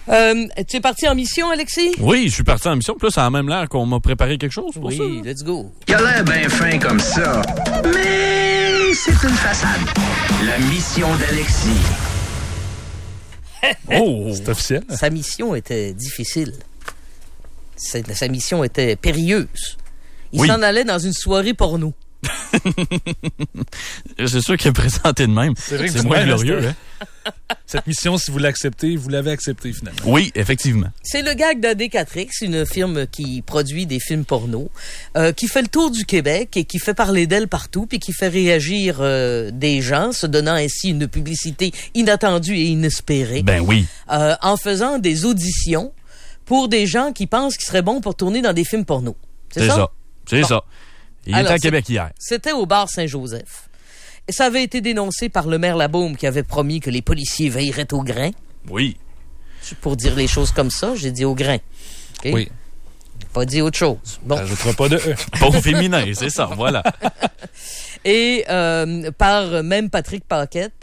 Tu es parti en mission, Alexis? Oui, je suis parti en mission. Puis là, ça a même l'air qu'on m'a préparé quelque chose pour ça. Oui, let's go. Il a l'air bien fin comme ça, mais c'est une façade. La mission d'Alexis. Oh! C'est officiel. Sa mission était difficile. Sa mission était périlleuse. Il s'en allait dans une soirée porno. C'est sûr qu'il est présenté de même. C'est vrai que c'est moins glorieux. Hein? Cette mission, si vous l'acceptez, vous l'avez acceptée finalement. Oui, effectivement. C'est le gag d'AD4X, une firme qui produit des films porno, qui fait le tour du Québec et qui fait parler d'elle partout, puis qui fait réagir des gens, se donnant ainsi une publicité inattendue et inespérée. Ben oui. En faisant des auditions pour des gens qui pensent qu'ils seraient bons pour tourner dans des films porno. C'est ça? C'est ça. Il était à Québec hier. C'était au bar Saint-Joseph. Et ça avait été dénoncé par le maire Labaume qui avait promis que les policiers veilleraient au grain. Oui. Pour dire les choses comme ça, j'ai dit au grain. Okay? Oui. Pas dit autre chose. Bon. Ça n'ajoutera pas de E. Pas au féminin, c'est ça, voilà. Et par même Patrick Paquette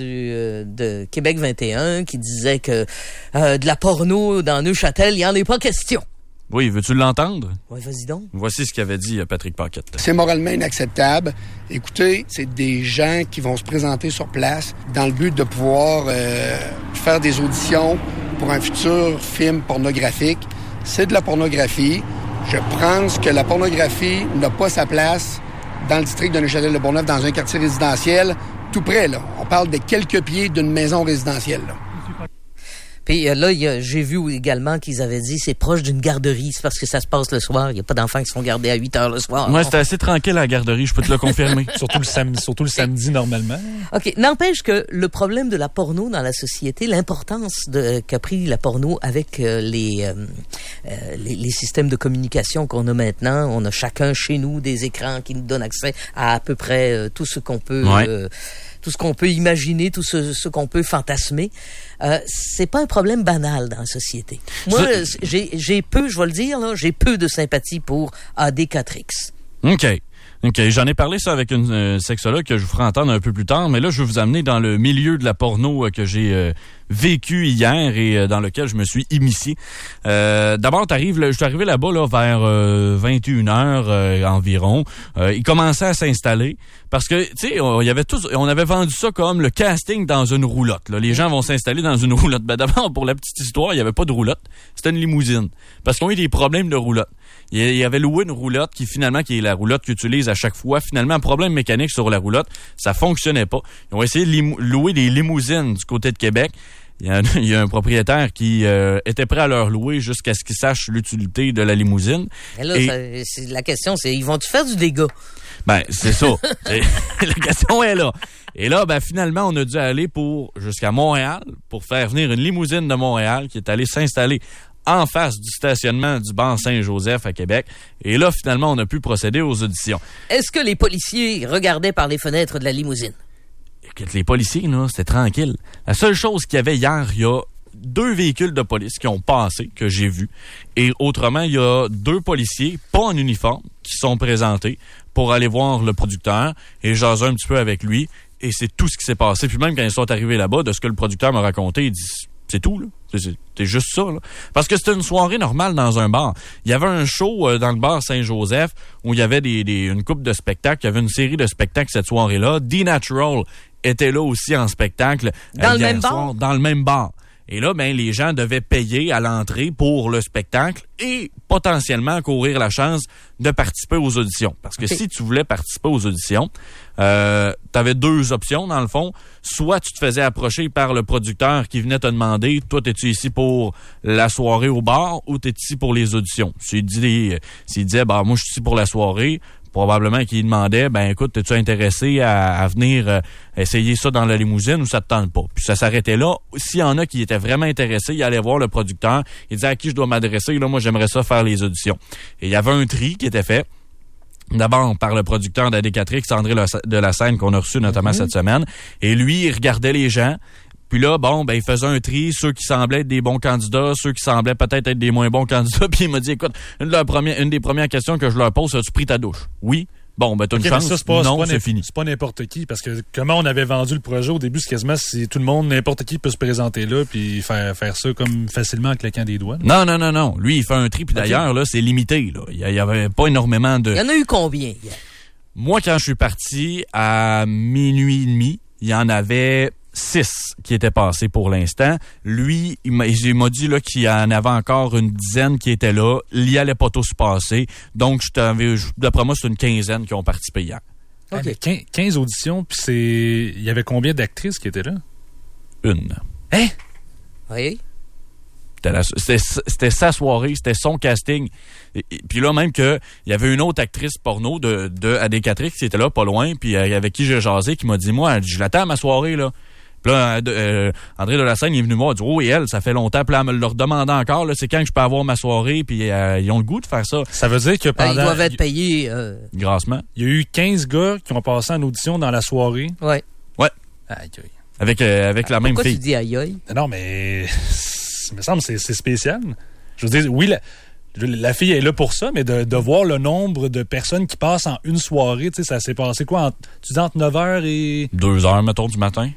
de Québec 21 qui disait que de la porno dans Neuchâtel, il n'y en est pas question. Oui, veux-tu l'entendre? Oui, vas-y donc. Voici ce qu'avait dit Patrick Paquette. C'est moralement inacceptable. Écoutez, c'est des gens qui vont se présenter sur place dans le but de pouvoir faire des auditions pour un futur film pornographique. C'est de la pornographie. Je pense que la pornographie n'a pas sa place dans le district de Neuchâtel-de-Bourgneuf, dans un quartier résidentiel, tout près, là. On parle de quelques pieds d'une maison résidentielle, là. Puis là, j'ai vu également qu'ils avaient dit c'est proche d'une garderie. C'est parce que ça se passe le soir. Il n'y a pas d'enfants qui sont gardés à 8 heures le soir. Moi, c'était assez tranquille à la garderie, je peux te le confirmer. Surtout le samedi, normalement. OK. N'empêche que le problème de la porno dans la société, l'importance qu'a pris la porno avec les systèmes de communication qu'on a maintenant. On a chacun chez nous des écrans qui nous donnent accès à peu près tout ce qu'on peut... Ouais. Tout ce qu'on peut imaginer, tout ce qu'on peut fantasmer, c'est pas un problème banal dans la société. Moi, j'ai peu, je vais le dire, là, j'ai peu de sympathie pour AD4X. OK, j'en ai parlé ça avec une sexologue que je vous ferai entendre un peu plus tard, mais là, je vais vous amener dans le milieu de la porno que j'ai vécu hier et dans lequel je me suis immiscé. D'abord, je suis arrivé là-bas là, vers 21h environ. Il commençait à s'installer parce que, tu sais, on avait vendu ça comme le casting dans une roulotte. Là. Les gens vont s'installer dans une roulotte. Ben d'abord, pour la petite histoire, il n'y avait pas de roulotte. C'était une limousine. Parce qu'on a eu des problèmes de roulotte. Il avait loué une roulotte qui est la roulotte qu'ils utilisent à chaque fois. Finalement, un problème mécanique sur la roulotte. Ça fonctionnait pas. Ils ont essayé de louer des limousines du côté de Québec. Il y a un propriétaire qui était prêt à leur louer jusqu'à ce qu'il sache l'utilité de la limousine. Et là, la question, c'est, ils vont-tu faire du dégât? Ben, c'est ça. La question est là. Et là, ben, finalement, on a dû aller jusqu'à Montréal pour faire venir une limousine de Montréal qui est allée s'installer en face du stationnement du bar Saint-Joseph à Québec. Et là, finalement, on a pu procéder aux auditions. Est-ce que les policiers regardaient par les fenêtres de la limousine? Écoute, les policiers, là, c'était tranquille. La seule chose qu'il y avait hier, il y a 2 véhicules de police qui ont passé, que j'ai vus. Et autrement, il y a 2 policiers, pas en uniforme, qui sont présentés pour aller voir le producteur et jaser un petit peu avec lui. Et c'est tout ce qui s'est passé. Puis même quand ils sont arrivés là-bas, de ce que le producteur m'a raconté, il dit... C'est tout, là. C'est juste ça, là. Parce que c'était une soirée normale dans un bar. Il y avait un show dans le bar Saint-Joseph où il y avait une couple de spectacles. Il y avait une série de spectacles cette soirée-là. D-Natural était là aussi en spectacle. Dans le même bar? Dans le même bar. Et là, ben, les gens devaient payer à l'entrée pour le spectacle et potentiellement courir la chance de participer aux auditions. Parce que si tu voulais participer aux auditions, t'avais 2 options, dans le fond. Soit tu te faisais approcher par le producteur qui venait te demander, toi, t'es-tu ici pour la soirée au bar ou t'es ici pour les auditions? S'il disait, bah, moi, je suis ici pour la soirée, probablement qu'il demandait, ben écoute, es-tu intéressé à venir essayer ça dans la limousine ou ça te tente pas? Puis ça s'arrêtait là. S'il y en a qui étaient vraiment intéressés, ils allaient voir le producteur. Ils disaient à qui je dois m'adresser. Là, moi, j'aimerais ça faire les auditions. Et il y avait un tri qui était fait. D'abord par le producteur d'AD4X, André de la Seine, qu'on a reçu notamment cette semaine. Et lui, il regardait les gens. Puis là, bon, ben, il faisait un tri, ceux qui semblaient être des bons candidats, ceux qui semblaient peut-être être des moins bons candidats. Puis il m'a dit, écoute, une des premières questions que je leur pose, as-tu pris ta douche? Oui. bon, ben, t'as une chance. Non, c'est fini. C'est pas n'importe qui, parce que comment on avait vendu le projet au début, c'est quasiment si tout le monde, n'importe qui peut se présenter là, puis faire ça comme facilement en claquant des doigts. Non. Lui, il fait un tri, puis d'ailleurs, là, c'est limité, là. Il y avait pas énormément de... Il y en a eu combien hier? Moi, quand je suis parti à 00:30, il y en avait 6 qui étaient passés pour l'instant. Lui, il m'a dit là, qu'il y en avait encore une dizaine qui étaient là. Il y allait pas tous passer. Donc, d'après moi, c'est une quinzaine qui ont participé hier. Okay. 15 auditions, puis il y avait combien d'actrices qui étaient là? Une. Hein? Oui. C'était sa soirée, c'était son casting. Puis là, même qu'il y avait une autre actrice porno de AD4X qui était là, pas loin, puis avec qui j'ai jasé, qui m'a dit, moi, je l'attends à ma soirée, là. Puis là, André de la Seine, il est venu me voir, il dit, oh, et elle, ça fait longtemps. Puis là, elle me le redemandait encore, là, c'est quand que je peux avoir ma soirée, puis ils ont le goût de faire ça. Ça veut dire que pendant... ils doivent être payés... Grassement. Il y a eu 15 gars qui ont passé en audition dans la soirée. Ouais. Aïe. Avec la même fille. Pourquoi tu dis aïe? Non, mais... Il me semble que c'est spécial. Je veux dire, oui, la fille est là pour ça, mais de voir le nombre de personnes qui passent en une soirée, tu sais, ça s'est passé quoi? Tu dis entre 9h et... 2h, mettons, du matin.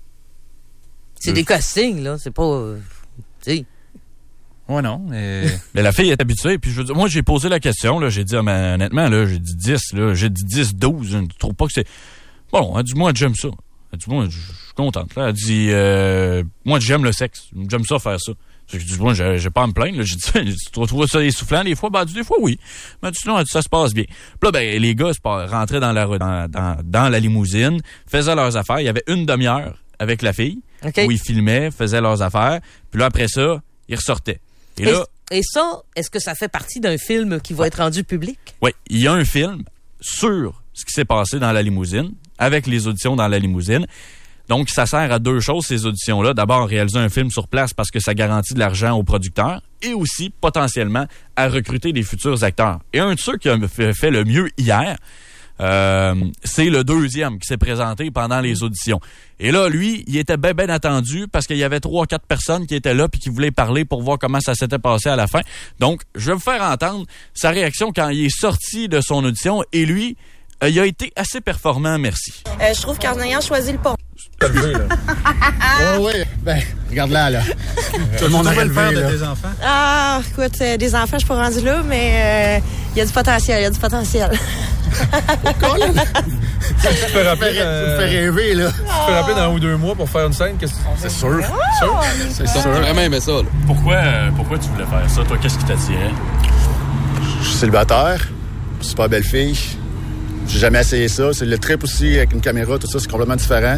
C'est des castings, là. C'est pas... tu sais... Ouais, non, mais... Mais la fille est habituée, puis je veux dire, moi, j'ai posé la question, là, j'ai dit, honnêtement, là, j'ai dit 10, là, j'ai dit 10, 12, je ne trouve pas que c'est... Bon, elle dit, moi, j'aime ça. Elle dit, moi, je suis contente, là. Elle dit, moi, j'aime le sexe. J'aime ça, faire ça. Je dis, moi, j'ai pas à me plaindre, là. J'ai dit, tu trouves ça essoufflant des fois? Ben, elle dit, des fois, oui. Mais elle dit, non, ça se passe bien. Puis là, ben, les gars rentraient dans la limousine, faisaient leurs affaires. Il y avait une demi-heure avec la fille, où ils filmaient, faisaient leurs affaires. Puis là, après ça, ils ressortaient. Et ça, est-ce que ça fait partie d'un film qui va être rendu public? Oui, il y a un film sur ce qui s'est passé dans la limousine, avec les auditions dans la limousine. Donc, ça sert à deux choses, ces auditions-là. D'abord, réaliser un film sur place parce que ça garantit de l'argent aux producteurs et aussi, potentiellement, à recruter des futurs acteurs. Et un de ceux qui a fait le mieux hier, c'est le deuxième qui s'est présenté pendant les auditions. Et là, lui, il était bien attendu parce qu'il y avait 3-4 personnes qui étaient là puis qui voulaient parler pour voir comment ça s'était passé à la fin. Donc, je vais vous faire entendre sa réaction quand il est sorti de son audition et lui, il a été assez performant, merci. Je trouve qu'en ayant choisi le pont. Oui, ben, regarde-là, là. Tout le monde a le faire de tes enfants? Ah, écoute, des enfants, je suis pas rendue là, mais il y a du potentiel, Tu te fais rêver, là. Tu te fais rappeler dans 1 ou 2 mois pour faire une scène? C'est sûr. C'est sûr. J'ai vraiment aimé ça, là. Pourquoi tu voulais faire ça? Toi, qu'est-ce qui t'attirait? Je suis célibataire, super belle fille. J'ai jamais essayé ça. C'est le trip aussi avec une caméra, tout ça, c'est complètement différent.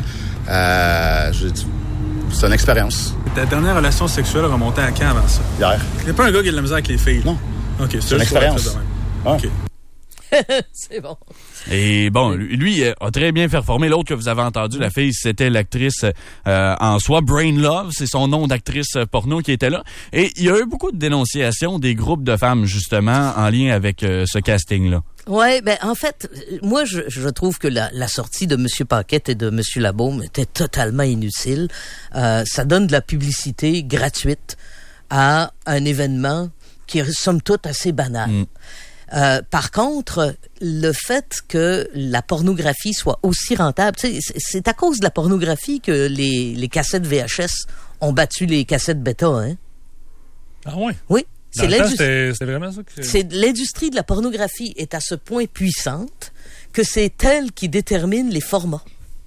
C'est une expérience. Ta dernière relation sexuelle remontait à quand avant ça? Hier. Il n'y a pas un gars qui a de la misère avec les filles? Non. OK, c'est une expérience. OK. C'est bon. Et bon, lui a très bien performé. L'autre que vous avez entendu, la fille, c'était l'actrice en soi, Brain Love, c'est son nom d'actrice porno qui était là. Et il y a eu beaucoup de dénonciations des groupes de femmes, justement, en lien avec ce casting-là. Ouais, ben en fait, moi je trouve que la sortie de M. Paquette et de M. Labaume était totalement inutile. Ça donne de la publicité gratuite à un événement qui est somme toute assez banal. Par contre, le fait que la pornographie soit aussi rentable, tu sais, c'est à cause de la pornographie que les cassettes VHS ont battu les cassettes bêta, hein? Ah ouais? Oui. C'est l'industrie. C'était vraiment ça que... C'est l'industrie de la pornographie est à ce point puissante que c'est elle qui détermine les formats.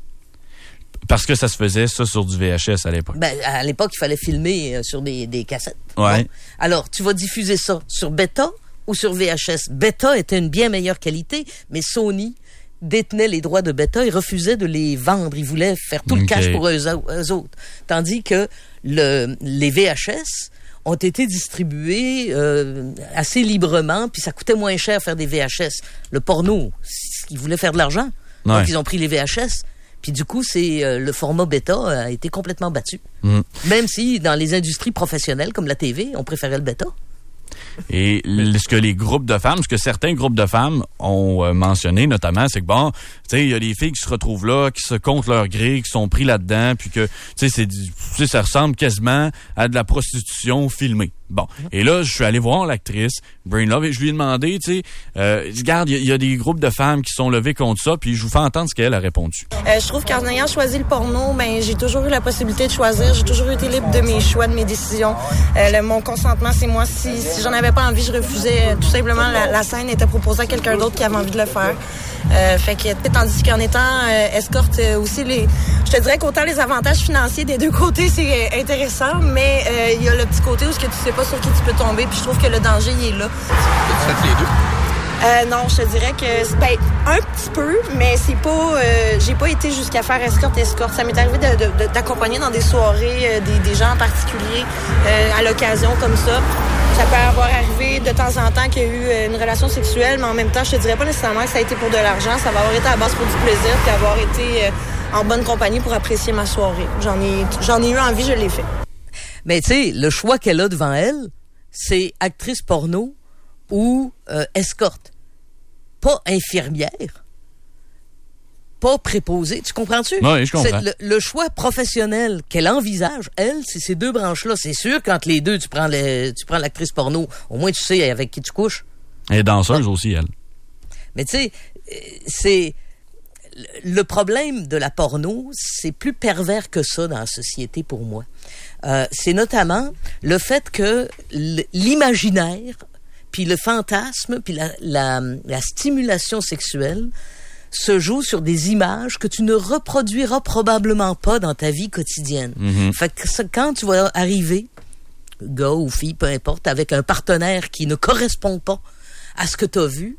Parce que ça se faisait ça sur du VHS à l'époque. Ben, à l'époque, il fallait filmer sur des cassettes. Ouais. Bon. Alors, tu vas diffuser ça sur bêta ou sur VHS. Bêta était une bien meilleure qualité, mais Sony détenait les droits de bêta et refusait de les vendre. Ils voulaient faire tout le cash pour eux autres. Tandis que les VHS ont été distribués assez librement, puis ça coûtait moins cher faire des VHS. Le porno, ils voulaient faire de l'argent, donc ils ont pris les VHS. Puis du coup, le format bêta a été complètement battu. Même si dans les industries professionnelles comme la TV, on préférait le bêta. Et ce que certains groupes de femmes ont mentionné notamment, c'est que bon, tu sais, il y a des filles qui se retrouvent là, qui se comptent leur grille, qui sont pris là-dedans, puis que, tu sais, ça ressemble quasiment à de la prostitution filmée. Bon. Et là, je suis allé voir l'actrice, Brainlove, et je lui ai demandé, tu sais, regarde, il y a des groupes de femmes qui sont levées contre ça, puis je vous fais entendre ce qu'elle a répondu. Je trouve qu'en ayant choisi le porno, j'ai toujours eu la possibilité de choisir. J'ai toujours été libre de mes choix, de mes décisions. Mon consentement, c'est moi. Si j'en avais pas envie, je refusais. Tout simplement, la scène était proposée à quelqu'un d'autre qui avait envie de le faire. Tandis qu'en étant escorte aussi, je te dirais qu'autant les avantages financiers des deux côtés, c'est intéressant, mais il y a le petit côté où tu sais pas sur qui tu peux tomber, puis je trouve que le danger, il est là. Tu fais les deux? Non, je te dirais que un petit peu, mais c'est pas. J'ai pas été jusqu'à faire escorte. Ça m'est arrivé d'accompagner dans des soirées des gens en particulier à l'occasion comme ça. Ça peut avoir arrivé de temps en temps qu'il y a eu une relation sexuelle, mais en même temps, je te dirais pas nécessairement que ça a été pour de l'argent. Ça va avoir été à base pour du plaisir, puis avoir été en bonne compagnie pour apprécier ma soirée. J'en ai eu envie, je l'ai fait. Mais tu sais, le choix qu'elle a devant elle, c'est actrice porno ou escorte. Pas infirmière. Pas préposée. Tu comprends-tu? Oui, je comprends. C'est le choix professionnel qu'elle envisage, elle, c'est ces deux branches-là. C'est sûr, quand les deux, tu prends l'actrice porno, au moins tu sais avec qui tu couches. Elle est danseuse aussi, elle. Mais tu sais, c'est... Le problème de la porno, c'est plus pervers que ça dans la société pour moi. C'est notamment le fait que l'imaginaire, puis le fantasme, puis la stimulation sexuelle se joue sur des images que tu ne reproduiras probablement pas dans ta vie quotidienne. Mm-hmm. Fait que quand tu vas arriver, gars ou fille, peu importe, avec un partenaire qui ne correspond pas à ce que tu as vu,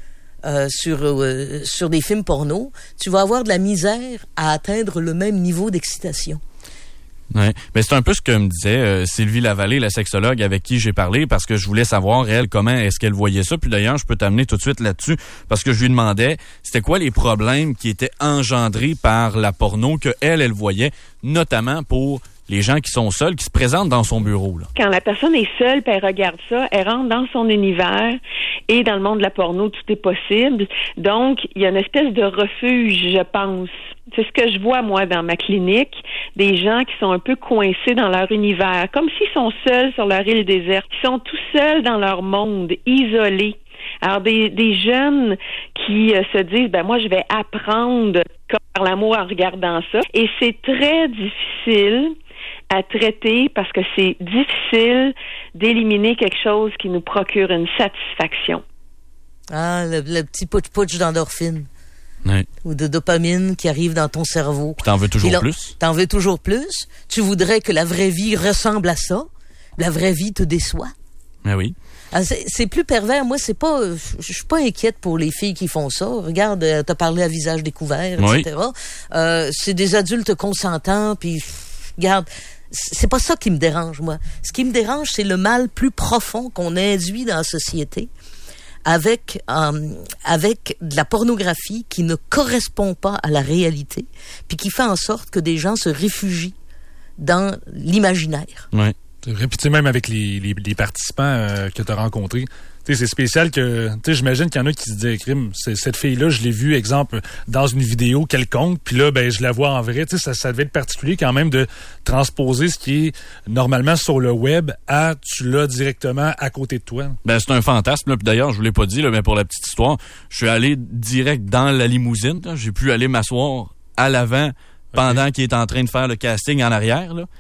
sur des films porno, tu vas avoir de la misère à atteindre le même niveau d'excitation. Ouais, mais c'est un peu ce que me disait Sylvie Lavallée, la sexologue avec qui j'ai parlé, parce que je voulais savoir, elle, comment est-ce qu'elle voyait ça. Puis d'ailleurs, je peux t'amener tout de suite là-dessus, parce que je lui demandais, c'était quoi les problèmes qui étaient engendrés par la porno que elle voyait, notamment pour les gens qui sont seuls, qui se présentent dans son bureau. Là. Quand la personne est seule, puis elle regarde ça, elle rentre dans son univers, et dans le monde de la porno, tout est possible. Donc, il y a une espèce de refuge, je pense. C'est ce que je vois, moi, dans ma clinique, des gens qui sont un peu coincés dans leur univers, comme s'ils sont seuls sur leur île déserte, qui sont tout seuls dans leur monde, isolés. Alors, des jeunes qui se disent, moi, je vais apprendre par l'amour en regardant ça. Et c'est très difficile à traiter parce que c'est difficile d'éliminer quelque chose qui nous procure une satisfaction. Ah, le petit putsch d'endorphine. Oui. Ou de dopamine qui arrive dans ton cerveau. Puis t'en veux toujours plus. T'en veux toujours plus. Tu voudrais que la vraie vie ressemble à ça. La vraie vie te déçoit. Ah oui. Alors, c'est plus pervers. Moi, je suis pas inquiète pour les filles qui font ça. Regarde, t'as parlé à visage découvert, oui. etc. C'est des adultes consentants, puis regarde, c'est pas ça qui me dérange, moi. Ce qui me dérange, c'est le mal plus profond qu'on induit dans la société avec de la pornographie qui ne correspond pas à la réalité, puis qui fait en sorte que des gens se réfugient dans l'imaginaire. Oui. C'est vrai, puis tu sais, même avec les participants que tu as rencontrés, tu sais, c'est spécial que, tu sais, j'imagine qu'il y en a qui se disent, crime, cette fille-là, je l'ai vue, exemple, dans une vidéo quelconque, puis là, je la vois en vrai. Tu sais, ça devait être particulier quand même de transposer ce qui est normalement sur le web à, tu l'as directement à côté de toi. C'est un fantasme, là. Puis d'ailleurs, je vous l'ai pas dit, là, mais pour la petite histoire, je suis allé direct dans la limousine, là. J'ai pu aller m'asseoir à l'avant pendant qu'il est en train de faire le casting en arrière, là.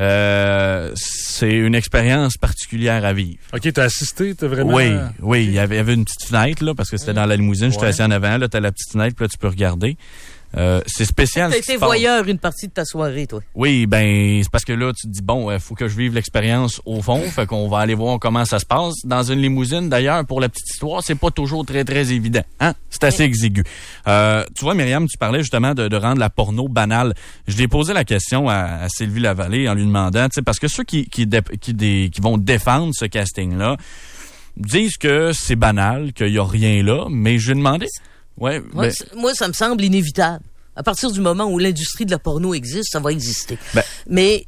C'est une expérience particulière à vivre. OK, t'as assisté, t'as vraiment... Oui, il y avait une petite fenêtre, là, parce que c'était dans la limousine, j'étais assis en avant, là, t'as la petite fenêtre, puis là, tu peux regarder. C'est spécial. T'as été voyeur une partie de ta soirée, toi. Oui, c'est parce que là, tu te dis, faut que je vive l'expérience au fond, fait qu'on va aller voir comment ça se passe. Dans une limousine, d'ailleurs, pour la petite histoire, c'est pas toujours très, très évident. Hein? C'est assez exigu. Tu vois, Myriam, tu parlais justement de rendre la porno banale. Je l'ai posé la question à Sylvie Lavallée en lui demandant, tu sais, parce que ceux qui vont défendre ce casting-là disent que c'est banal, qu'il y a rien là, mais je lui ai demandé... Ouais, moi, ça me semble inévitable. À partir du moment où l'industrie de la porno existe, ça va exister. Mais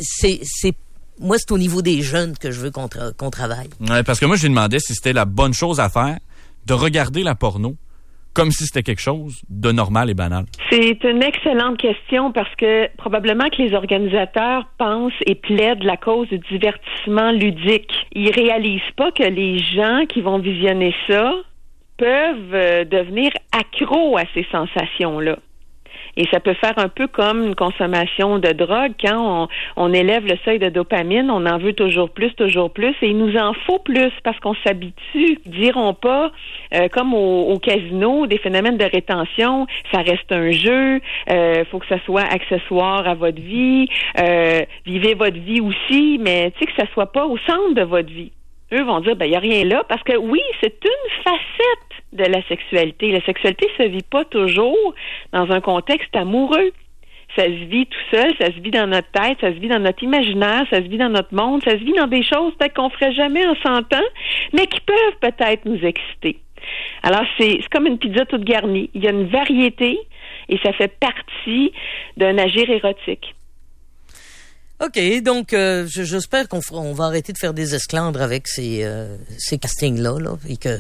moi, c'est au niveau des jeunes que je veux qu'on travaille. Ouais, parce que moi, je lui demandais si c'était la bonne chose à faire de regarder la porno comme si c'était quelque chose de normal et banal? C'est une excellente question parce que probablement que les organisateurs pensent et plaident la cause du divertissement ludique. Ils réalisent pas que les gens qui vont visionner ça peuvent devenir accros à ces sensations-là. Et ça peut faire un peu comme une consommation de drogue. Quand on élève le seuil de dopamine, on en veut toujours plus, et il nous en faut plus parce qu'on s'habitue. Diront pas, comme au casino, des phénomènes de rétention, ça reste un jeu, faut que ça soit accessoire à votre vie, vivez votre vie aussi, mais tu sais que ça soit pas au centre de votre vie. Eux vont dire, il y a rien là, parce que oui, c'est une facette de la sexualité. La sexualité se vit pas toujours dans un contexte amoureux. Ça se vit tout seul, ça se vit dans notre tête, ça se vit dans notre imaginaire, ça se vit dans notre monde, ça se vit dans des choses peut-être qu'on ferait jamais en 100 ans, mais qui peuvent peut-être nous exciter. Alors, c'est comme une pizza toute garnie. Il y a une variété et ça fait partie d'un agir érotique. OK, donc j'espère qu'on va arrêter de faire des esclandres avec ces castings-là, et que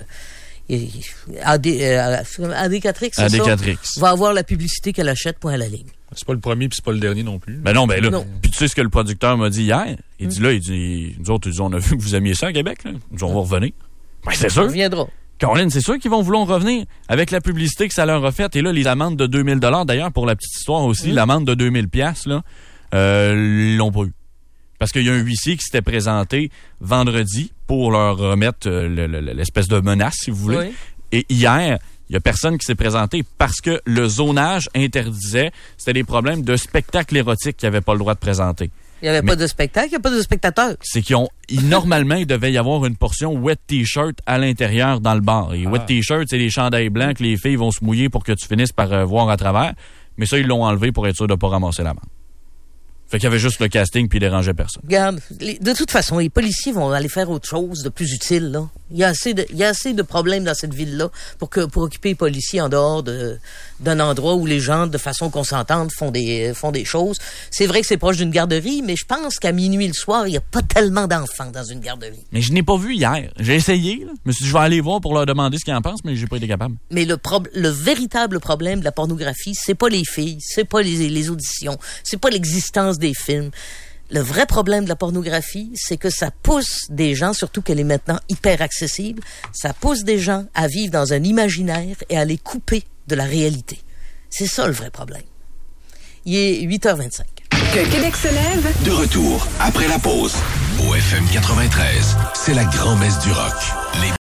AD4X, c'est AD4X. ça? Va avoir la publicité qu'elle achète, point à la ligne. C'est pas le premier puis c'est pas le dernier non plus. Ben non. Puis tu sais ce que le producteur m'a dit hier? Il dit, nous autres, on a vu que vous aimiez ça à Québec, là. Ils dit, on va revenir. Ben, c'est sûr. On reviendra. Caroline, c'est sûr qu'ils vont vouloir revenir avec la publicité que ça leur a faite. Et là, les amendes de 2000 $, d'ailleurs, pour la petite histoire aussi, l'amende de 2000 $, là, ils l'ont pas eu. Parce qu'il y a un huissier qui s'était présenté vendredi pour leur remettre l'espèce de menace, si vous voulez. Oui. Et hier, il y a personne qui s'est présenté parce que le zonage interdisait, c'était des problèmes de spectacle érotique qu'ils n'avaient pas le droit de présenter. Il n'y avait pas de spectacle, il n'y a pas de spectateurs. C'est normalement, il devait y avoir une portion wet t-shirt à l'intérieur dans le bar. Et wet t-shirt, c'est les chandails blancs que les filles vont se mouiller pour que tu finisses par voir à travers. Mais ça, ils l'ont enlevé pour être sûr de ne pas ramasser la main. Fait qu'il y avait juste le casting puis il dérangeait personne. Regarde, de toute façon, les policiers vont aller faire autre chose de plus utile, là. Il y a assez de problèmes dans cette ville-là pour occuper les policiers en dehors d'un endroit où les gens, de façon consentante, font des choses. C'est vrai que c'est proche d'une garderie, mais je pense qu'à minuit le soir, il n'y a pas tellement d'enfants dans une garderie. Mais je n'ai pas vu hier. J'ai essayé, là. Je me suis dit, je vais aller voir pour leur demander ce qu'ils en pensent, mais j'ai pas été capable. Mais le véritable problème de la pornographie, c'est pas les filles, c'est pas les auditions, c'est pas l'existence des films. Le vrai problème de la pornographie, c'est que ça pousse des gens, surtout qu'elle est maintenant hyper accessible, ça pousse des gens à vivre dans un imaginaire et à les couper de la réalité. C'est ça le vrai problème. Il est 8h25. Que Québec se lève. De retour après la pause au FM 93. C'est la grand-messe du rock.